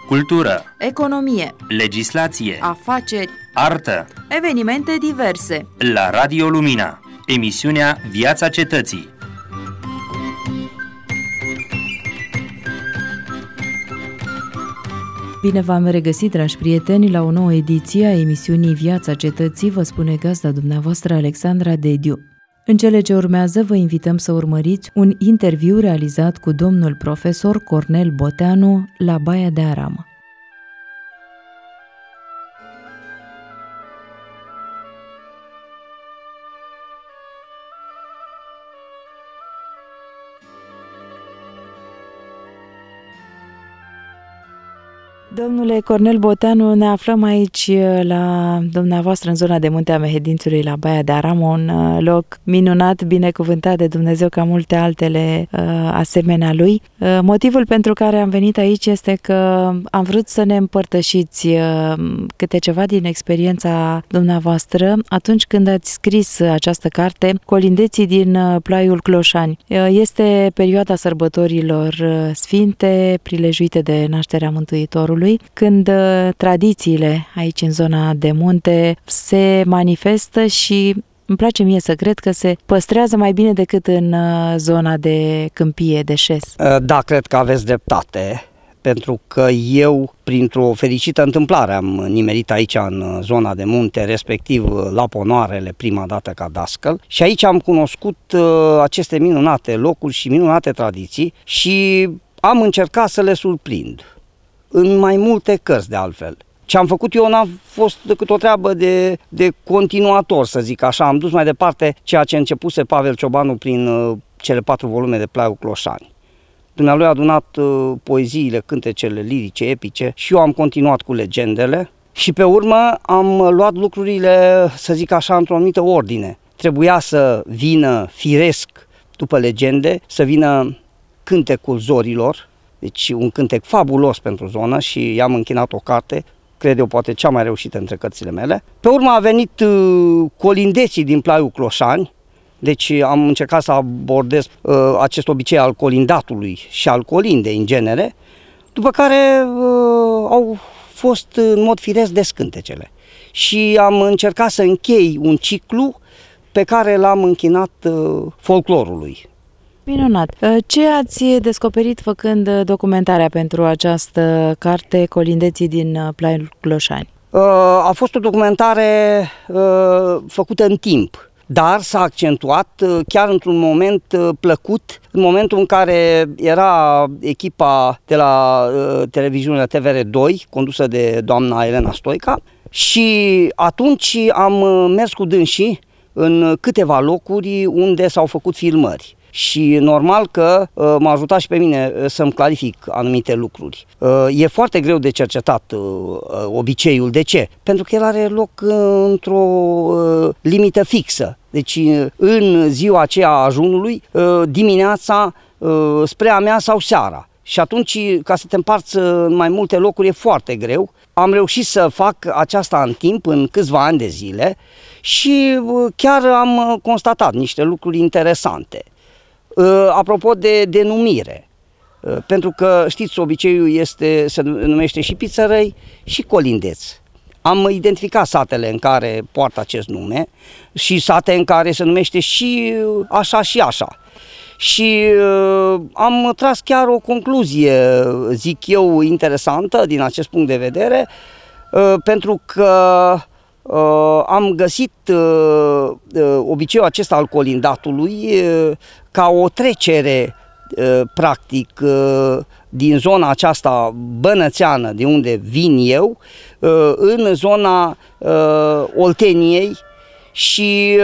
cultură, economie, legislație, afaceri, artă, evenimente diverse. la Radio Lumina, emisiunea Viața Cetății. Bine v-am regăsit, dragi prieteni, la o nouă ediție a emisiunii Viața Cetății, vă spune gazda dumneavoastră Alexandra Dediu. În cele ce urmează vă invităm să urmăriți un interviu realizat cu domnul profesor Cornel Boteanu la Baia de Aramă. Domnule Cornel Boteanu, ne aflăm aici la dumneavoastră în zona de munte a Mehedințului, la Baia de Aramă, un loc minunat, binecuvântat de Dumnezeu ca multe altele asemenea lui. Motivul pentru care am venit aici este că am vrut să ne împărtășiți câte ceva din experiența dumneavoastră atunci când ați scris această carte, Colindeții din Plaiul Cloșani. Este perioada sărbătorilor sfinte, prilejuite de nașterea Mântuitorului, când tradițiile aici în zona de munte se manifestă și îmi place mie să cred că se păstrează mai bine decât în zona de câmpie, de șes. Da, cred că aveți dreptate, pentru că eu, printr-o fericită întâmplare, am nimerit aici în zona de munte, respectiv la Ponoarele, prima dată ca dascăl, și aici am cunoscut aceste minunate locuri și minunate tradiții și am încercat să le surprind. În mai multe cărți, de altfel. Ce am făcut eu n-a fost decât o treabă de continuator, să zic așa. Am dus mai departe ceea ce începuse Pavel Ciobanu prin cele 4 volume de Plaiul Cloșani. Dumnealui a adunat poeziile, cântecele lirice, epice și eu am continuat cu legendele și pe urmă am luat lucrurile, să zic așa, într-o anumită ordine. Trebuia să vină firesc după legende, să vină cântecul zorilor, deci un cântec fabulos pentru zonă și i-am închinat o carte, cred eu poate cea mai reușită între cărțile mele. Pe urmă a venit Colindeții din Plaiul Cloșani, deci am încercat să abordez acest obicei al colindatului și al colindei în genere, după care au fost în mod firesc descântecele. Și am încercat să închei un ciclu pe care l-am închinat folclorului. Minunat! Ce ați descoperit făcând documentarea pentru această carte, Colindeții din Plaiul Cloșani? A fost o documentare făcută în timp, dar s-a accentuat chiar într-un moment plăcut, în momentul în care era echipa de la televiziunea TVR2, condusă de doamna Elena Stoica, și atunci am mers cu dânsii în câteva locuri unde s-au făcut filmări. Și normal că m-a ajutat și pe mine să-mi clarific anumite lucruri. E foarte greu de cercetat obiceiul. De ce? Pentru că el are loc într-o limită fixă. Deci în ziua aceea a ajunului, dimineața, spre a mea sau seara. Și atunci, ca să te împarți în mai multe locuri, e foarte greu. Am reușit să fac aceasta în timp, în câțiva ani de zile, și chiar am constatat niște lucruri interesante. Apropo de denumire, pentru că știți, obiceiul se numește și Pițărăi și Colindeț. Am identificat satele în care poartă acest nume și sate în care se numește și așa și așa. Și am tras chiar o concluzie, zic eu, interesantă din acest punct de vedere, pentru că am găsit obiceiul acesta al colindatului ca o trecere practic din zona aceasta bănățeană, de unde vin eu, în zona Olteniei și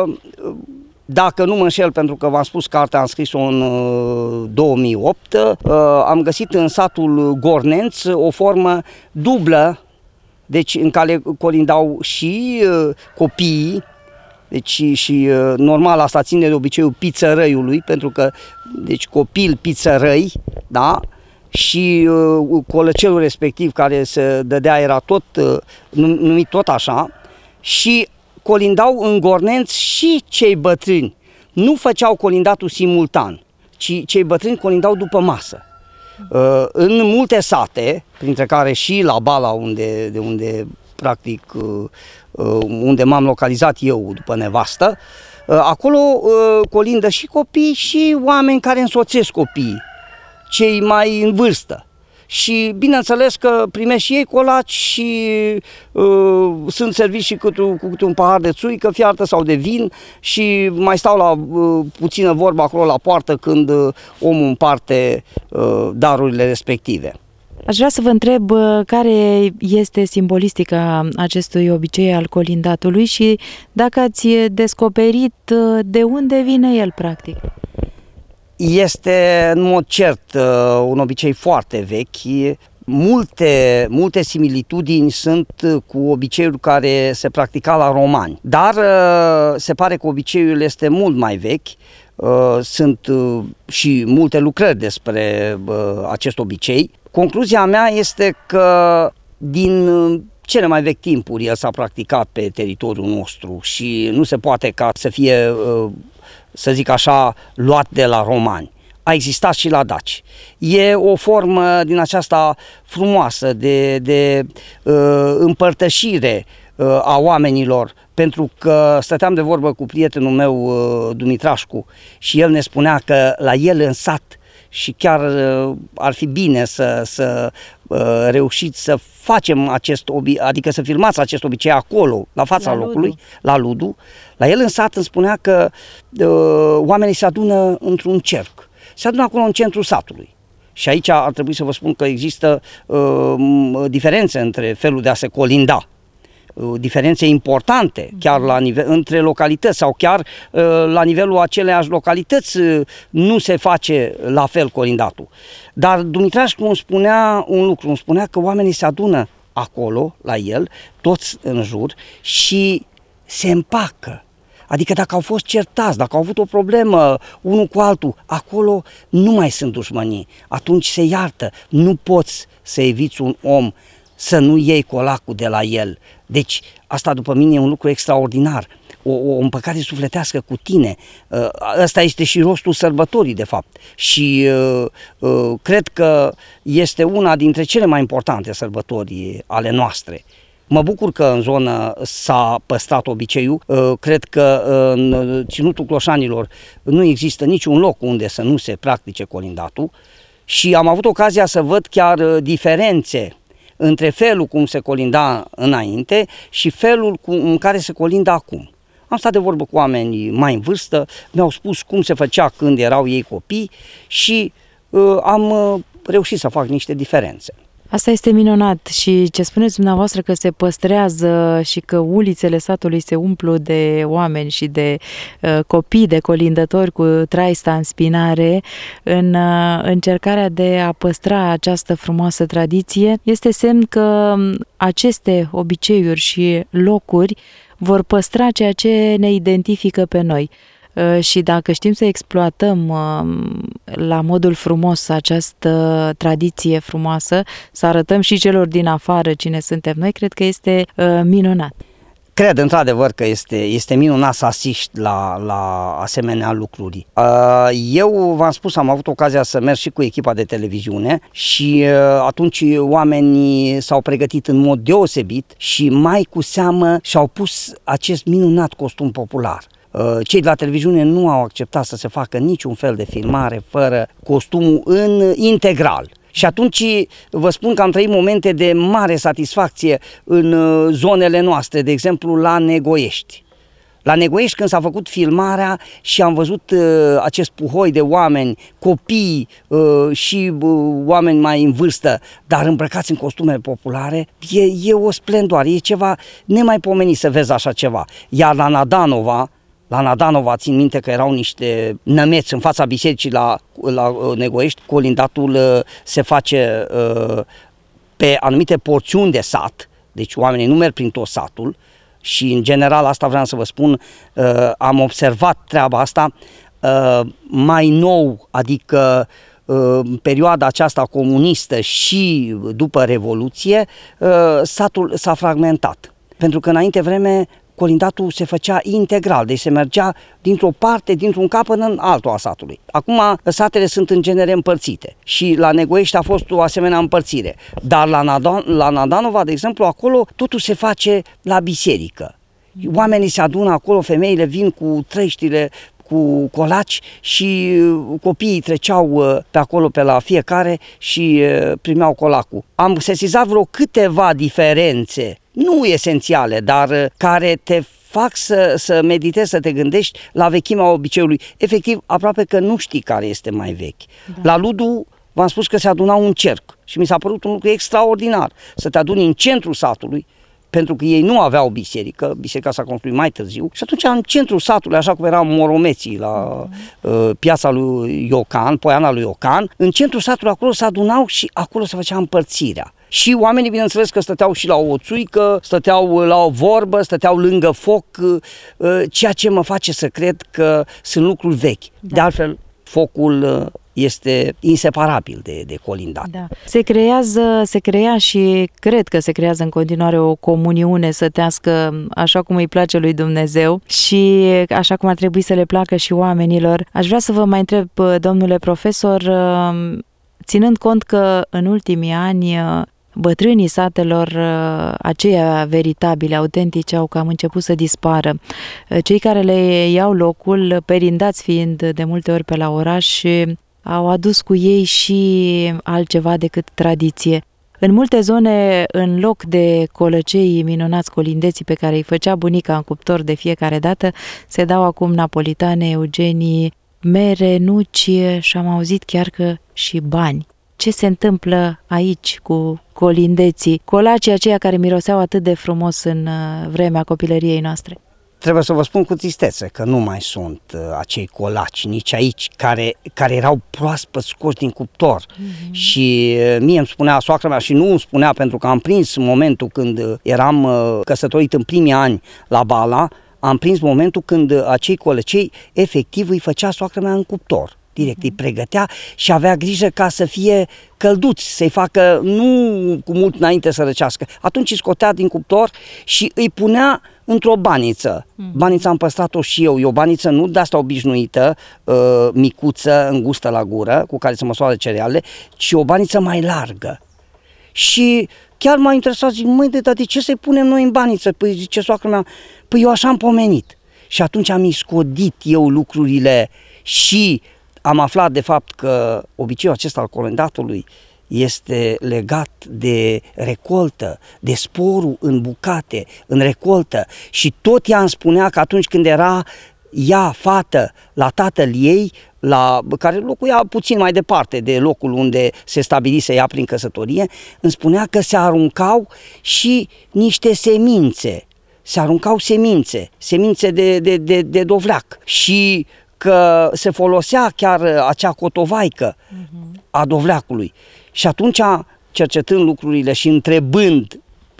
dacă nu mă înșel, pentru că v-am spus, cartea am scris-o în 2008, am găsit în satul Gornenț o formă dublă, deci în care colindau și copiii, deci și normal asta ține de obiceiul pițărăiului, pentru că deci copil pițărăi, da, și colăcelul respectiv care se dădea era tot numit tot așa, și colindau în Gornenț și cei bătrâni. Nu făceau colindatul simultan, ci cei bătrâni colindau după masă. În multe sate, printre care și la Bala, unde practic unde m-am localizat eu după nevastă, acolo colindă și copii și oameni care însoțesc copiii, cei mai în vârstă. Și bineînțeles că primesc și ei colaci și sunt serviți și cu câte un pahar de țuică fiartă sau de vin și mai stau la puțină vorbă acolo la poartă când omul împarte darurile respective. Aș vrea să vă întreb care este simbolistica acestui obicei al colindatului și dacă ați descoperit de unde vine el, practic. Este în mod cert un obicei foarte vechi. Multe similitudini sunt cu obiceiul care se practica la romani, dar se pare că obiceiul este mult mai vechi. Sunt și multe lucrări despre acest obicei. Concluzia mea este că din cele mai vechi timpuri el s-a practicat pe teritoriul nostru și nu se poate ca să fie, să zic așa, luat de la romani. A existat și la daci. E o formă din aceasta frumoasă de împărtășire a oamenilor, pentru că stăteam de vorbă cu prietenul meu, Dumitrașcu, și el ne spunea că la el în sat, și chiar ar fi bine să reușiți să facem adică să filmați acest obicei acolo, la fața locului, la Ludu. La el în sat îmi spunea că oamenii se adună într-un cerc. Se adună acolo în centrul satului. Și aici ar trebui să vă spun că există diferențe între felul de a se colinda. Diferențe importante, chiar între localități sau chiar la nivelul aceleiași localități nu se face la fel colindatul. Dar Dumitrașcu îmi spunea un lucru, îmi spunea că oamenii se adună acolo, la el, toți în jur și se împacă. Adică dacă au fost certați, dacă au avut o problemă unul cu altul, acolo nu mai sunt dușmănii, atunci se iartă. Nu poți să eviți un om să nu iei colacul de la el. Deci asta după mine e un lucru extraordinar, o împăcare sufletească cu tine. Ăsta este și rostul sărbătorii, de fapt. Și cred că este una dintre cele mai importante sărbători ale noastre. Mă bucur că în zonă s-a păstrat obiceiul. Cred că în Ținutul Cloșanilor nu există niciun loc unde să nu se practice colindatul și am avut ocazia să văd chiar diferențe între felul cum se colinda înainte și felul în care se colindă acum. Am stat de vorbă cu oameni mai în vârstă, mi-au spus cum se făcea când erau ei copii și am reușit să fac niște diferențe. Asta este minunat și ce spuneți dumneavoastră că se păstrează și că ulițele satului se umplu de oameni și de copii, de colindători cu traista în spinare în încercarea de a păstra această frumoasă tradiție, este semn că aceste obiceiuri și locuri vor păstra ceea ce ne identifică pe noi. Și dacă știm să exploatăm la modul frumos această tradiție frumoasă, să arătăm și celor din afară cine suntem noi, cred că este minunat. Cred într-adevăr că este minunat să asiști la asemenea lucruri. Eu v-am spus, am avut ocazia să merg și cu echipa de televiziune și atunci oamenii s-au pregătit în mod deosebit și mai cu seamă și-au pus acest minunat costum popular. Cei de la televiziune nu au acceptat să se facă niciun fel de filmare fără costumul în integral. Și atunci vă spun că am trăit momente de mare satisfacție în zonele noastre, de exemplu la Negoiești. La Negoiești, când s-a făcut filmarea și am văzut acest puhoi de oameni, copii și oameni mai în vârstă, dar îmbrăcați în costume populare, e o splendoare, e ceva nemaipomenit să vezi așa ceva. Iar la Nadanova, țin minte că erau niște nămeți în fața bisericii la Negoiești, colindatul se face pe anumite porțiuni de sat, deci oamenii nu merg prin tot satul și în general asta vreau să vă spun, am observat treaba asta mai nou, adică în perioada aceasta comunistă și după Revoluție, satul s-a fragmentat, pentru că înainte vreme colindatul se făcea integral, deci se mergea dintr-o parte, dintr-un capăt în altul a satului. Acum satele sunt în genere împărțite și la Negoiești a fost o asemenea împărțire, dar la Nadanova, de exemplu, acolo totul se face la biserică. Oamenii se adună acolo, femeile vin cu trăiștile, cu colaci și copiii treceau pe acolo pe la fiecare și primeau colacul. Am sesizat vreo câteva diferențe, nu esențiale, dar care te fac să meditezi, să te gândești la vechimea obiceiului. Efectiv, aproape că nu știi care este mai vechi. Da. La Ludu v-am spus că se adunau în cerc și mi s-a părut un lucru extraordinar, să te aduni în centrul satului, pentru că ei nu aveau biserică, biserica s-a construit mai târziu, și atunci în centrul satului, așa cum erau Moromeții la piața lui Iocan, Poiana lui Iocan, în centrul satului acolo se adunau și acolo se făcea împărțirea. Și oamenii, bineînțeles că stăteau și la o țuică, stăteau la o vorbă, stăteau lângă foc, ceea ce mă face să cred că sunt lucruri vechi. Da. De altfel, focul este inseparabil de colindat. Da. Se crea și cred că se creează în continuare o comuniune sătească așa cum îi place lui Dumnezeu și așa cum ar trebui să le placă și oamenilor. Aș vrea să vă mai întreb, domnule profesor, ținând cont că în ultimii ani bătrânii satelor, aceia veritabile, autentice, au cam început să dispară. Cei care le iau locul, perindați fiind de multe ori pe la oraș, au adus cu ei și altceva decât tradiție. În multe zone, în loc de colăcei minunați, colindeții pe care îi făcea bunica în cuptor de fiecare dată, se dau acum napolitane, eugenii, mere, nuci și am auzit chiar că și bani. Ce se întâmplă aici cu colindeții, colacii aceia care miroseau atât de frumos în vremea copilăriei noastre? Trebuie să vă spun cu tristețe că nu mai sunt acei colaci nici aici care erau proaspăt scoși din cuptor. Și mie îmi spunea soacra mea, și nu îmi spunea pentru că am prins momentul când eram căsătorit în primii ani la Bala, am prins momentul când acei colăcei efectiv îi făcea soacra mea în cuptor. Direct îi pregătea și avea grijă ca să fie călduți, să-i facă nu cu mult înainte să răcească. Atunci îi scotea din cuptor și îi punea într-o baniță. Banița am păstrat-o și eu. E o baniță nu de asta obișnuită, micuță, îngustă la gură, cu care se măsoară cerealele, ci o baniță mai largă. Și chiar m-a interesat, zic, măi, dar de ce să-i punem noi în baniță? Păi zice soacră mea, păi eu așa am pomenit. Și atunci am iscodit eu lucrurile și am aflat de fapt că obiceiul acesta al colindatului este legat de recoltă, de sporul în bucate, în recoltă. Și tot ea îmi spunea că atunci când era ea fată la tatăl ei, care locuia puțin mai departe de locul unde se stabilise ea prin căsătorie, îmi spunea că se aruncau și niște semințe. Se aruncau semințe de dovleac și că se folosea chiar acea cotovaică a dovleacului. Și atunci, cercetând lucrurile și întrebând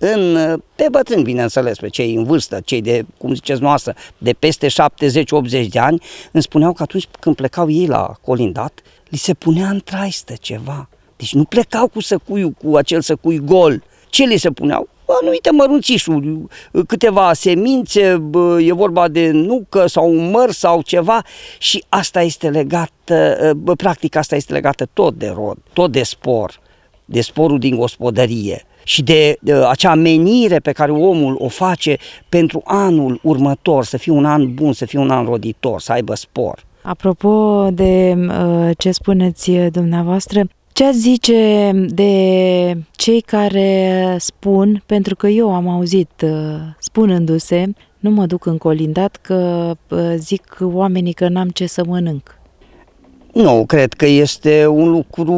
pe bătrâni, bineînțeles, pe cei în vârstă, cei de, cum ziceți noastră, de peste 70-80 de ani, îmi spuneau că atunci când plecau ei la colindat, li se punea în traistă ceva. Deci nu plecau cu acel săcui gol. Ce li se puneau? Anumite mărunțișuri, câteva semințe, e vorba de nucă sau un măr sau ceva, și asta este legată, practic asta este legată tot de rod, tot de spor, de sporul din gospodărie și de acea menire pe care omul o face pentru anul următor, să fie un an bun, să fie un an roditor, să aibă spor. Apropo de ce spuneți dumneavoastră, ce ați zice de cei care spun, pentru că eu am auzit spunându-se, nu mă duc în colindat că zic oamenii că n-am ce să mănânc? Nu, cred că este un lucru,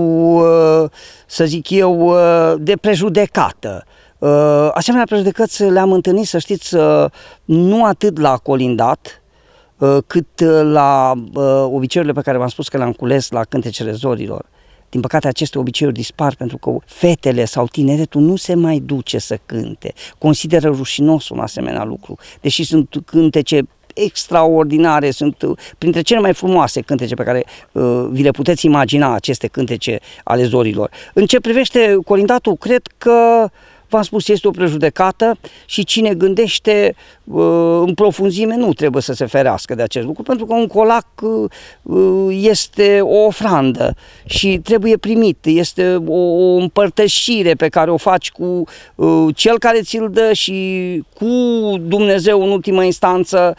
să zic eu, de prejudecată. Asemenea prejudecăți le-am întâlnit, să știți, nu atât la colindat, cât la obiceiurile pe care v-am spus că le-am cules la cântecele zorilor. Din păcate, aceste obiceiuri dispar pentru că fetele sau tineretul nu se mai duce să cânte. Consideră rușinos un asemenea lucru. Deși sunt cântece extraordinare, sunt printre cele mai frumoase cântece pe care vi le puteți imagina, aceste cântece ale zorilor. În ce privește colindatul, cred că v-am spus, este o prejudecată și cine gândește în profunzime nu trebuie să se ferească de acest lucru, pentru că un colac este o ofrandă și trebuie primit, este o împărtășire pe care o faci cu cel care ți-l dă și cu Dumnezeu în ultimă instanță.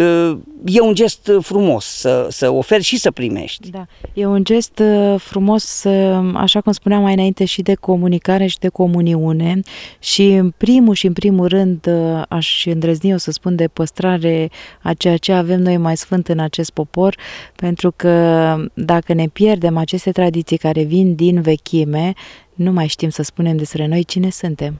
E un gest frumos să oferi și să primești. Da, e un gest frumos, așa cum spuneam mai înainte, și de comunicare și de comuniune și în primul rând aș îndrăzni eu să spun de păstrare a ceea ce avem noi mai sfânt în acest popor, pentru că dacă ne pierdem aceste tradiții care vin din vechime, nu mai știm să spunem despre noi cine suntem.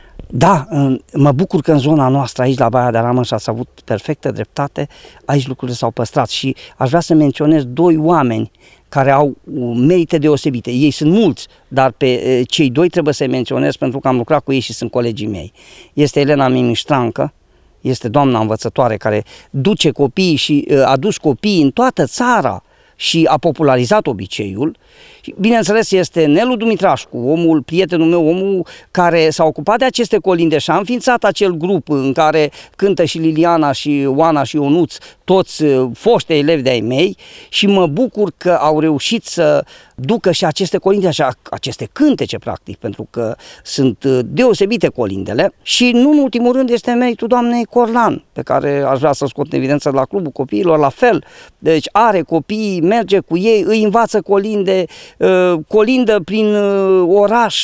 Da, mă bucur că în zona noastră, aici la Baia de Aramon, și ați avut perfectă dreptate, aici lucrurile s-au păstrat și aș vrea să menționez 2 oameni care au merite deosebite. Ei sunt mulți, dar pe cei 2 trebuie să-i menționez pentru că am lucrat cu ei și sunt colegii mei. Este Elena Mimiștrancă, este doamna învățătoare care duce copiii și a dus copiii în toată țara și a popularizat obiceiul. Bineînțeles, este Nelu Dumitrașcu, prietenul meu, omul care s-a ocupat de aceste colinde și a înființat acel grup în care cântă și Liliana și Oana și Ionuț, toți foști elevi de-ai mei, și mă bucur că au reușit să ducă și aceste colinde, aceste cântece, practic, pentru că sunt deosebite colindele. Și nu în ultimul rând este meritul doamnei Corlan, pe care aș vrea să scot în evidență la Clubul Copiilor, la fel. Deci are copii, merge cu ei, îi învață colinde, colindă prin oraș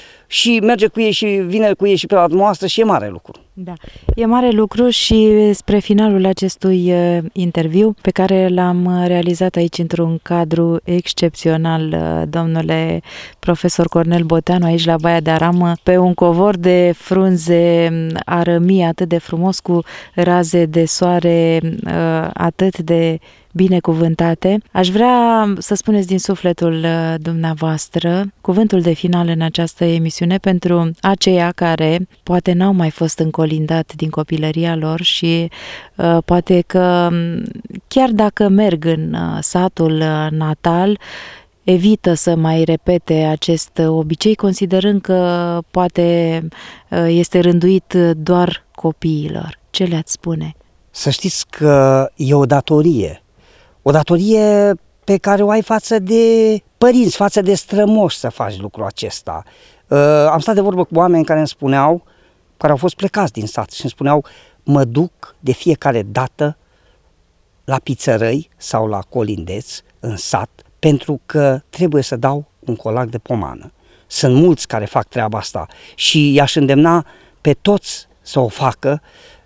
și merge cu ei și vine cu ei și pe la dumneavoastră și e mare lucru. Da, e mare lucru și spre finalul acestui interviu pe care l-am realizat aici într-un cadru excepțional, domnule profesor Cornel Boteanu, aici la Baia de Aramon, pe un covor de frunze arămii atât de frumos, cu raze de soare atât de binecuvântate. Aș vrea să spuneți din sufletul dumneavoastră cuvântul de final în această emisiune pentru aceia care poate n-au mai fost încolindat din copilăria lor și poate că chiar dacă merg în satul natal, evită să mai repete acest obicei, considerând că poate este rânduit doar copiilor. Ce le-ați spune? Să știți că e o datorie pe care o ai față de părinți, față de strămoși să faci lucrul acesta. Am stat de vorbă cu oameni care îmi spuneau, care au fost plecați din sat și îmi spuneau, mă duc de fiecare dată la pițărăi sau la colindeți în sat pentru că trebuie să dau un colac de pomană. Sunt mulți care fac treaba asta și i-aș îndemna pe toți să o facă,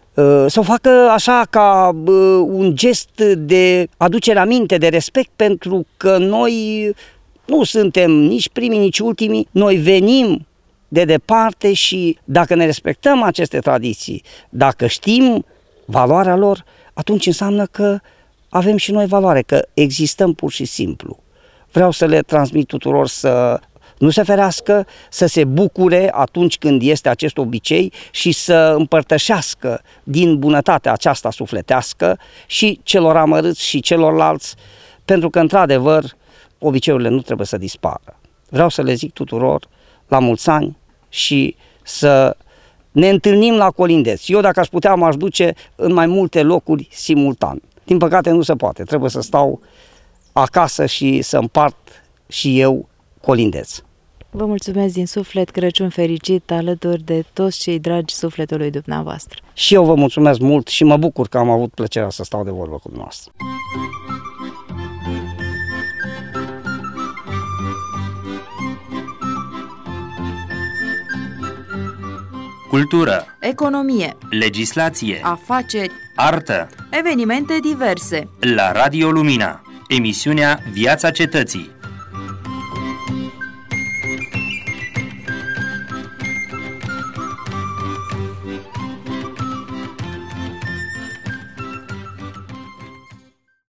așa ca un gest de aducere aminte, de respect, pentru că noi nu suntem nici primii, nici ultimii, noi venim de departe și dacă ne respectăm aceste tradiții, dacă știm valoarea lor, atunci înseamnă că avem și noi valoare, că existăm pur și simplu. Vreau să le transmit tuturor să nu se ferească, să se bucure atunci când este acest obicei și să împărtășească din bunătatea aceasta sufletească și celor amărâți și celorlalți, pentru că, într-adevăr, obiceiurile nu trebuie să dispară. Vreau să le zic tuturor la mulți ani și să ne întâlnim la colindeți. Eu, dacă aș putea, m-aș duce în mai multe locuri simultan. Din păcate nu se poate, trebuie să stau acasă și să împart și eu colindeți. Vă mulțumesc din suflet, Crăciun fericit alături de toți cei dragi sufletului dumneavoastră. Și eu vă mulțumesc mult și mă bucur că am avut plăcerea să stau de vorbă cu dumneavoastră. Cultură, Economie, legislație, afaceri, artă. evenimente diverse. La Radio Lumina, emisiunea Viața Cetății.